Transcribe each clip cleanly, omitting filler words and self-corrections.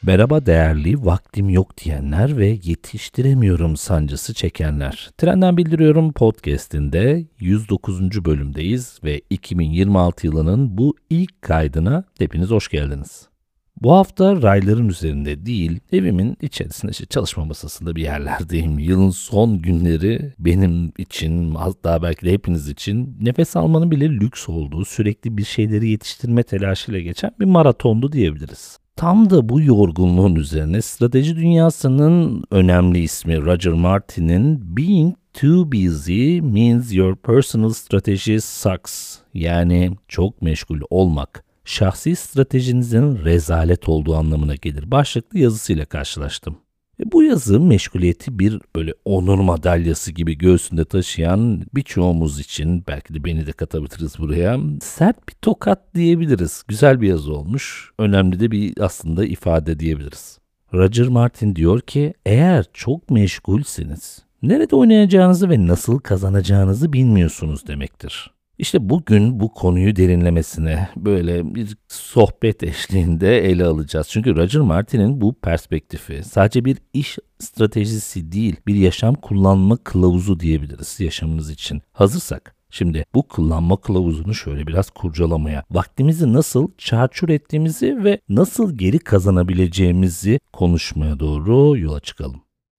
Merhaba değerli, vaktim yok diyenler ve yetiştiremiyorum sancısı çekenler. Trenden Bildiriyorum podcast'inde 109. bölümdeyiz ve 2026 yılının bu ilk kaydına hepiniz hoş geldiniz. Bu hafta rayların üzerinde değil, evimin içerisinde çalışma masasında bir yerlerdeyim. Yılın son günleri benim için, hatta belki de hepiniz için nefes almanın bile lüks olduğu, sürekli bir şeyleri yetiştirme telaşıyla geçen bir maratondu diyebiliriz. Tam da bu yorgunluğun üzerine strateji dünyasının önemli ismi Roger Martin'in "Being too busy means your personal strategy sucks." Yani çok meşgul olmak, şahsi stratejinizin rezalet olduğu anlamına gelir başlıklı yazısıyla karşılaştım. Bu yazı meşguliyeti bir böyle onur madalyası gibi göğsünde taşıyan birçoğumuz için, belki de beni de katabiliriz buraya, sert bir tokat diyebiliriz. Güzel bir yazı olmuş, önemli de bir aslında ifade diyebiliriz. Roger Martin diyor ki, eğer çok meşgulseniz, nerede oynayacağınızı ve nasıl kazanacağınızı bilmiyorsunuz demektir. İşte bugün bu konuyu derinlemesine böyle bir sohbet eşliğinde ele alacağız. Çünkü Roger Martin'in bu perspektifi sadece bir iş stratejisi değil, bir yaşam kullanma kılavuzu diyebiliriz yaşamımız için. Hazırsak şimdi bu kullanma kılavuzunu şöyle biraz kurcalamaya, vaktimizi nasıl çarçur ettiğimizi ve nasıl geri kazanabileceğimizi konuşmaya doğru yola çıkalım.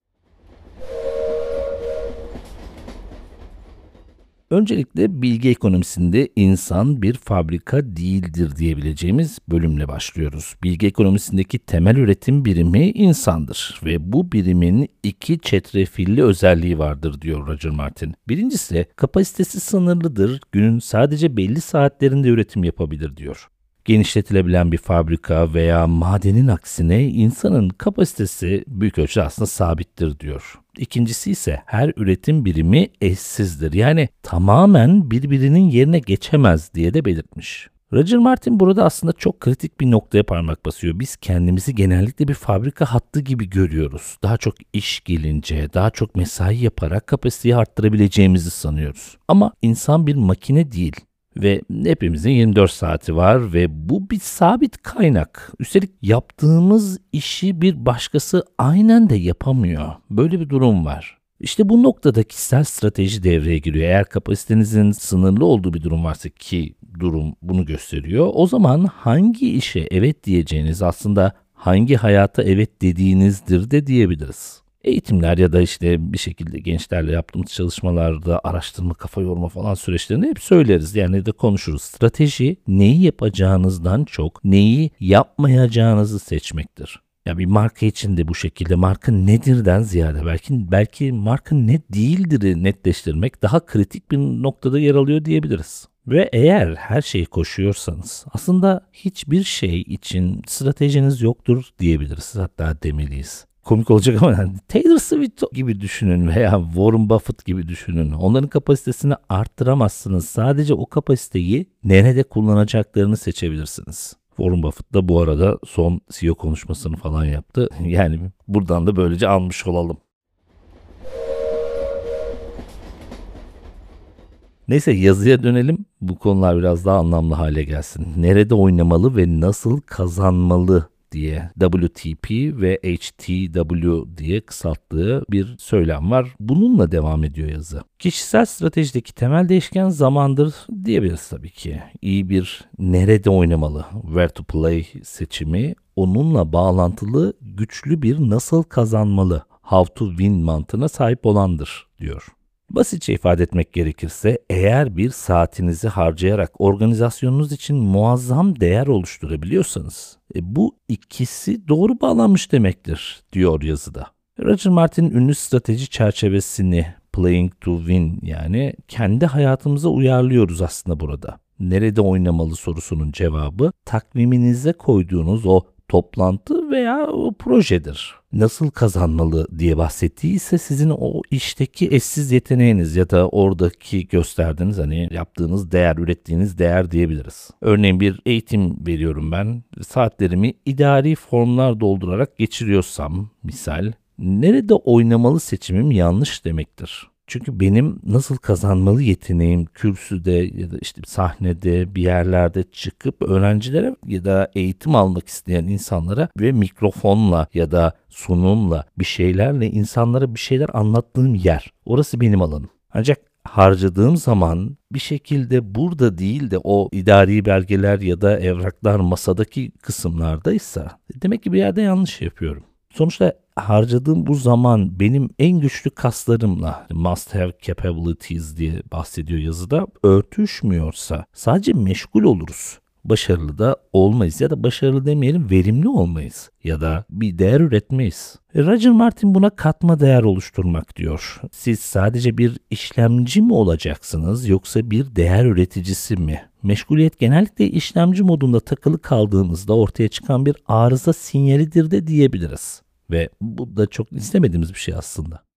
Öncelikle bilgi ekonomisinde insan bir fabrika değildir diyebileceğimiz bölümle başlıyoruz. Bilgi ekonomisindeki temel üretim birimi insandır ve bu birimin iki çetrefilli özelliği vardır diyor Roger Martin. Birincisi kapasitesi sınırlıdır, günün sadece belli saatlerinde üretim yapabilir diyor. Genişletilebilen bir fabrika veya madenin aksine insanın kapasitesi büyük ölçüde aslında sabittir diyor. İkincisi ise her üretim birimi eşsizdir. Yani tamamen birbirinin yerine geçemez diye de belirtmiş. Roger Martin burada aslında çok kritik bir noktaya parmak basıyor. Biz kendimizi genellikle bir fabrika hattı gibi görüyoruz. Daha çok iş gelince, daha çok mesai yaparak kapasiteyi arttırabileceğimizi sanıyoruz. Ama insan bir makine değil. Ve hepimizin 24 saati var ve bu bir sabit kaynak. Üstelik yaptığımız işi bir başkası aynen de yapamıyor. Böyle bir durum var. İşte bu noktada kişisel strateji devreye giriyor. Eğer kapasitenizin sınırlı olduğu bir durum varsa, ki durum bunu gösteriyor, o zaman hangi işe evet diyeceğiniz aslında hangi hayata evet dediğinizdir de diyebiliriz. Eğitimler ya da bir şekilde gençlerle yaptığımız çalışmalarda araştırma, kafa yorma falan süreçlerinde hep söyleriz. Yani de konuşuruz. Strateji neyi yapacağınızdan çok neyi yapmayacağınızı seçmektir. Ya bir marka için de bu şekilde marka nedirden ziyade belki marka ne değildir'i netleştirmek daha kritik bir noktada yer alıyor diyebiliriz. Ve eğer her şeyi koşuyorsanız aslında hiçbir şey için stratejiniz yoktur diyebiliriz. Hatta demeliyiz. Komik olacak ama Taylor Swift gibi düşünün veya Warren Buffett gibi düşünün. Onların kapasitesini arttıramazsınız. Sadece o kapasiteyi nerede kullanacaklarını seçebilirsiniz. Warren Buffett da bu arada son CEO konuşmasını falan yaptı. Yani buradan da böylece almış olalım. Neyse yazıya dönelim. Bu konular biraz daha anlamlı hale gelsin. Nerede oynamalı ve nasıl kazanmalı diye WTP ve HTW diye kısalttığı bir söylem var. Bununla devam ediyor yazı. Kişisel stratejideki temel değişken zamandır diyebiliriz tabii ki. İyi bir nerede oynamalı, where to play seçimi, onunla bağlantılı güçlü bir nasıl kazanmalı, how to win mantığına sahip olandır diyor. Basitçe ifade etmek gerekirse, eğer bir saatinizi harcayarak organizasyonunuz için muazzam değer oluşturabiliyorsanız, bu ikisi doğru bağlanmış demektir diyor yazıda. Roger Martin'in ünlü strateji çerçevesini playing to win, yani kendi hayatımıza uyarlıyoruz aslında burada. Nerede oynamalı sorusunun cevabı takviminize koyduğunuz o toplantı veya o projedir. Nasıl kazanmalı diye bahsettiği ise sizin o işteki eşsiz yeteneğiniz ya da oradaki gösterdiğiniz yaptığınız değer, ürettiğiniz değer diyebiliriz. Örneğin bir eğitim veriyorum ben. Saatlerimi idari formlar doldurarak geçiriyorsam misal, nerede oynamalı seçimim yanlış demektir. Çünkü benim nasıl kazanmalı yeteneğim kürsüde ya da işte sahnede bir yerlerde çıkıp öğrencilere ya da eğitim almak isteyen insanlara ve mikrofonla ya da sunumla bir şeylerle insanlara bir şeyler anlattığım yer. Orası benim alanım. Ancak harcadığım zaman bir şekilde burada değil de o idari belgeler ya da evraklar masadaki kısımlardaysa demek ki bir yerde yanlış yapıyorum. Sonuçta harcadığım bu zaman benim en güçlü kaslarımla must have capabilities diye bahsediyor yazıda örtüşmüyorsa sadece meşgul oluruz. Başarılı da olmayız ya da başarılı demeyelim verimli olmayız ya da bir değer üretmeyiz. Roger Martin buna katma değer oluşturmak diyor. Siz sadece bir işlemci mi olacaksınız yoksa bir değer üreticisi mi? Meşguliyet genellikle işlemci modunda takılı kaldığınızda ortaya çıkan bir arıza sinyalidir de diyebiliriz. Ve bu da çok istemediğimiz bir şey aslında.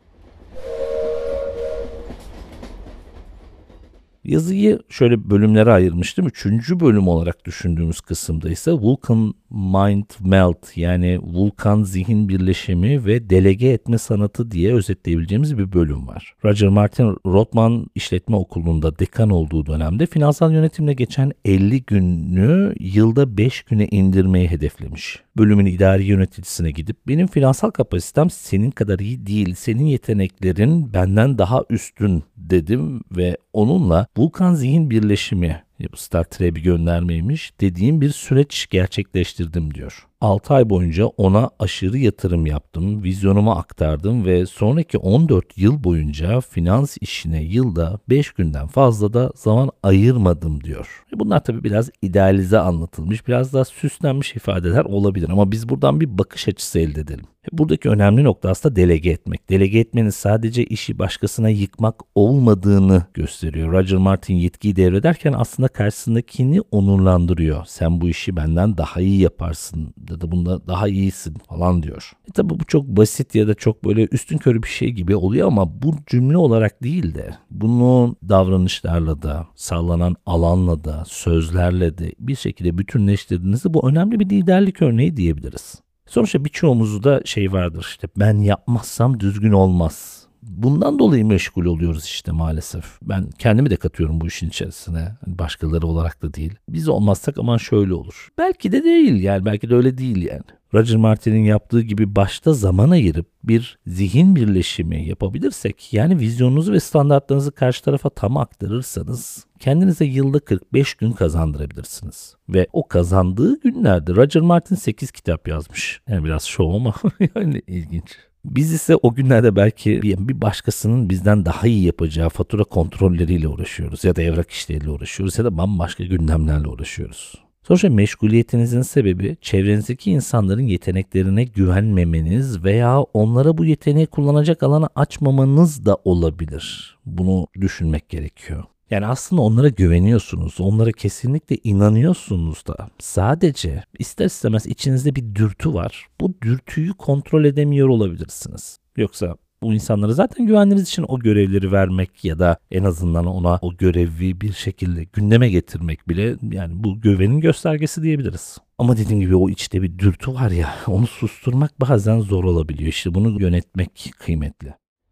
Yazıyı şöyle bölümlere ayırmıştım. 3. bölüm olarak düşündüğümüz kısımda ise Vulcan Mind Melt yani Vulkan zihin birleşimi ve delege etme sanatı diye özetleyebileceğimiz bir bölüm var. Roger Martin Rotman İşletme Okulu'nda dekan olduğu dönemde finansal yönetimle geçen 50 günü yılda 5 güne indirmeyi hedeflemiş. Bölümün idari yöneticisine gidip benim finansal kapasitem senin kadar iyi değil, senin yeteneklerin benden daha üstün dedim ve onunla Vulkan zihin birleşimi, bu Star Trek'e bir göndermeymiş, dediğim bir süreç gerçekleştirdim diyor. 6 ay boyunca ona aşırı yatırım yaptım, vizyonumu aktardım ve sonraki 14 yıl boyunca finans işine yılda 5 günden fazla da zaman ayırmadım diyor. Bunlar tabii biraz idealize anlatılmış, biraz daha süslenmiş ifadeler olabilir ama biz buradan bir bakış açısı elde edelim. Buradaki önemli nokta aslında delege etmek. Delege etmenin sadece işi başkasına yıkmak olmadığını gösteriyor. Roger Martin yetkiyi devrederken aslında karşısındakini onurlandırıyor. Sen bu işi benden daha iyi yaparsın ya da bunda daha iyisin falan diyor. Tabii bu çok basit ya da çok böyle üstünkörü bir şey gibi oluyor ama bu cümle olarak değil de bunu davranışlarla da, sağlanan alanla da, sözlerle de bir şekilde bütünleştirdiğinizde bu önemli bir liderlik örneği diyebiliriz. Sonuçta birçoğumuzda şey vardır işte ben yapmazsam düzgün olmaz. Bundan dolayı meşgul oluyoruz işte maalesef. Ben kendimi de katıyorum bu işin içerisine. Başkaları olarak da değil. Biz olmazsak aman şöyle olur. Belki de değil yani belki de öyle değil yani. Roger Martin'in yaptığı gibi başta zaman ayırıp bir zihin birleşimi yapabilirsek yani vizyonunuzu ve standartlarınızı karşı tarafa tam aktarırsanız kendinize yılda 45 gün kazandırabilirsiniz. Ve o kazandığı günlerde Roger Martin 8 kitap yazmış. Yani biraz şov ama yani ilginç. Biz ise o günlerde belki bir başkasının bizden daha iyi yapacağı fatura kontrolleriyle uğraşıyoruz ya da evrak işleriyle uğraşıyoruz ya da bambaşka gündemlerle uğraşıyoruz. Sonuçta meşguliyetinizin sebebi çevrenizdeki insanların yeteneklerine güvenmemeniz veya onlara bu yeteneği kullanacak alanı açmamanız da olabilir. Bunu düşünmek gerekiyor. Yani aslında onlara güveniyorsunuz, onlara kesinlikle inanıyorsunuz da sadece ister istemez içinizde bir dürtü var. Bu dürtüyü kontrol edemiyor olabilirsiniz. Yoksa bu insanlara zaten güvendiğiniz için o görevleri vermek ya da en azından ona o görevi bir şekilde gündeme getirmek bile yani bu güvenin göstergesi diyebiliriz. Ama dediğim gibi o içte bir dürtü var ya onu susturmak bazen zor olabiliyor. İşte bunu yönetmek kıymetli.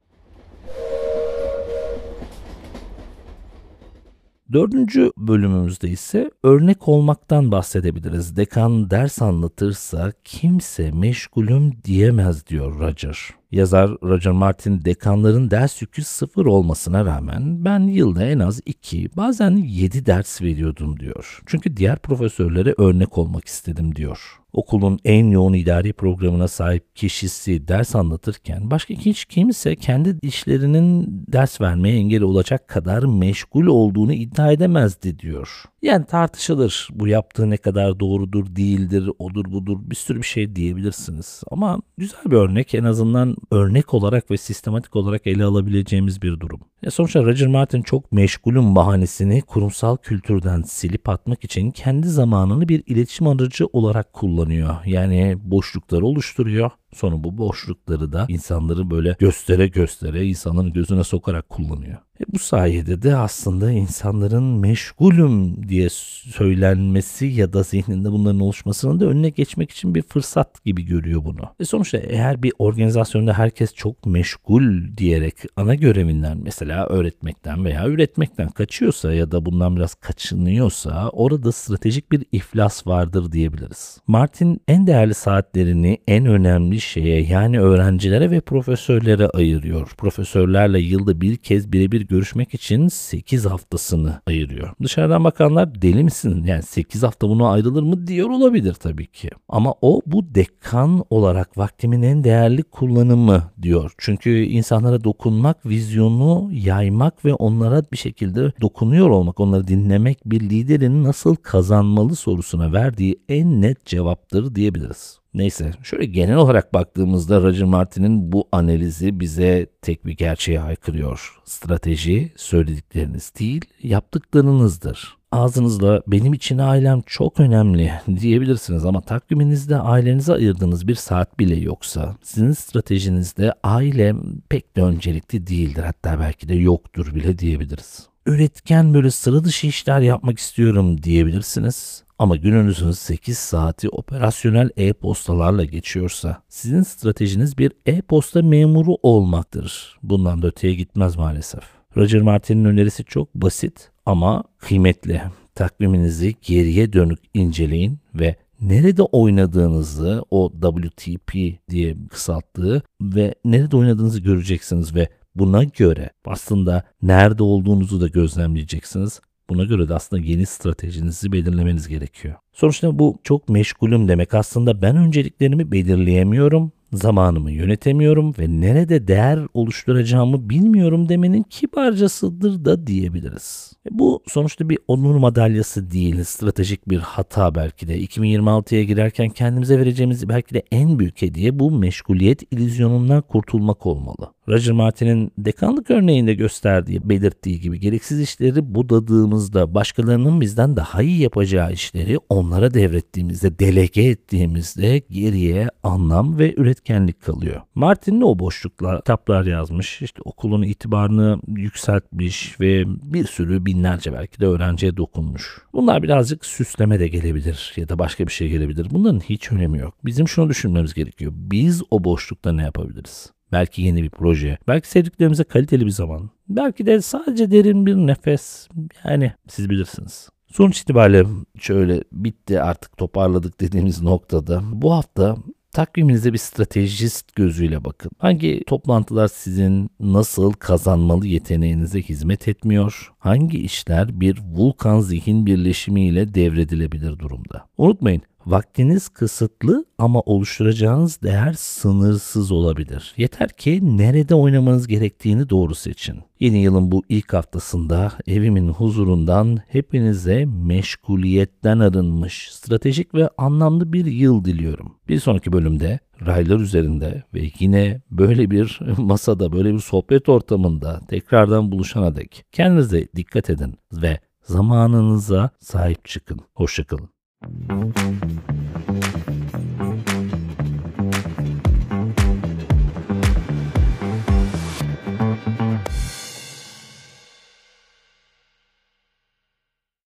4. bölümümüzde ise örnek olmaktan bahsedebiliriz. Dekan ders anlatırsa kimse meşgulüm diyemez diyor Roger. Yazar Roger Martin dekanların ders yükü 0 olmasına rağmen ben yılda en az 2 bazen 7 ders veriyordum diyor. Çünkü diğer profesörlere örnek olmak istedim diyor. Okulun en yoğun idari programına sahip kişisi ders anlatırken başka hiç kimse kendi işlerinin ders vermeye engel olacak kadar meşgul olduğunu iddia edemezdi diyor. Yani tartışılır bu yaptığı ne kadar doğrudur değildir odur budur bir sürü bir şey diyebilirsiniz. Ama güzel bir örnek en azından örnek olarak ve sistematik olarak ele alabileceğimiz bir durum. Sonuçta Roger Martin çok meşgulün bahanesini kurumsal kültürden silip atmak için kendi zamanını bir iletişim aracı olarak kullanıyor. Yani boşlukları oluşturuyor. Sonra bu boşlukları da insanları böyle göstere göstere insanların gözüne sokarak kullanıyor. Bu sayede de aslında insanların meşgulüm diye söylenmesi ya da zihninde bunların oluşmasının da önüne geçmek için bir fırsat gibi görüyor bunu. Sonuçta eğer bir organizasyonda herkes çok meşgul diyerek ana görevinden, mesela öğretmekten veya üretmekten kaçıyorsa ya da bundan biraz kaçınıyorsa orada stratejik bir iflas vardır diyebiliriz. Martin en değerli saatlerini en önemli şeye, yani öğrencilere ve profesörlere ayırıyor. Profesörlerle yılda bir kez birebir görüşmek için 8 haftasını ayırıyor. Dışarıdan bakanlar deli misin? Yani 8 hafta buna ayrılır mı diyor olabilir tabii ki. Ama o bu dekan olarak vaktimin en değerli kullanımı diyor. Çünkü insanlara dokunmak, vizyonu yaymak ve onlara bir şekilde dokunuyor olmak, onları dinlemek bir liderin nasıl kazanmalı sorusuna verdiği en net cevaptır diyebiliriz. Neyse, şöyle genel olarak baktığımızda Roger Martin'in bu analizi bize tek bir gerçeğe haykırıyor. Strateji söyledikleriniz değil, yaptıklarınızdır. Ağzınızla benim için ailem çok önemli diyebilirsiniz ama takviminizde ailenize ayırdığınız bir saat bile yoksa, sizin stratejinizde aile pek de öncelikli değildir, hatta belki de yoktur bile diyebiliriz. Üretken böyle sıra dışı işler yapmak istiyorum diyebilirsiniz. Ama gününüzün 8 saati operasyonel e-postalarla geçiyorsa sizin stratejiniz bir e-posta memuru olmaktır. Bundan da öteye gitmez maalesef. Roger Martin'in önerisi çok basit ama kıymetli. Takviminizi geriye dönük inceleyin ve nerede oynadığınızı, o WTP diye kısalttığı ve nerede oynadığınızı göreceksiniz ve buna göre aslında nerede olduğunuzu da gözlemleyeceksiniz. Buna göre de aslında yeni stratejinizi belirlemeniz gerekiyor. Sonuçta bu çok meşgulüm demek aslında ben önceliklerimi belirleyemiyorum, zamanımı yönetemiyorum ve nerede değer oluşturacağımı bilmiyorum demenin kibarcasıdır da diyebiliriz. Bu sonuçta bir onur madalyası değil, stratejik bir hata belki de. 2026'ya girerken kendimize vereceğimiz belki de en büyük hediye bu meşguliyet illüzyonundan kurtulmak olmalı. Roger Martin'in dekanlık örneğinde belirttiği gibi gereksiz işleri budadığımızda, başkalarının bizden daha iyi yapacağı işleri onlara devrettiğimizde, delege ettiğimizde geriye anlam ve üretkenlik kalıyor. Martin o boşlukla kitaplar yazmış, işte okulun itibarını yükseltmiş ve bir sürü binlerce belki de öğrenciye dokunmuş. Bunlar birazcık süsleme de gelebilir ya da başka bir şey gelebilir. Bunların hiç önemi yok. Bizim şunu düşünmemiz gerekiyor. Biz o boşlukta ne yapabiliriz? Belki yeni bir proje, belki sevdiklerimize kaliteli bir zaman, belki de sadece derin bir nefes. Yani siz bilirsiniz. Sonuç itibariyle şöyle bitti artık toparladık dediğimiz noktada bu hafta takviminize bir stratejist gözüyle bakın. Hangi toplantılar sizin nasıl kazanmalı yeteneğinize hizmet etmiyor? Hangi işler bir vulkan zihin birleşimiyle devredilebilir durumda? Unutmayın, vaktiniz kısıtlı ama oluşturacağınız değer sınırsız olabilir. Yeter ki nerede oynamanız gerektiğini doğru seçin. Yeni yılın bu ilk haftasında evimin huzurundan hepinize meşguliyetten arınmış, stratejik ve anlamlı bir yıl diliyorum. Bir sonraki bölümde raylar üzerinde ve yine böyle bir masada, böyle bir sohbet ortamında tekrardan buluşana dek kendinize dikkat edin ve zamanınıza sahip çıkın. Hoşça kalın.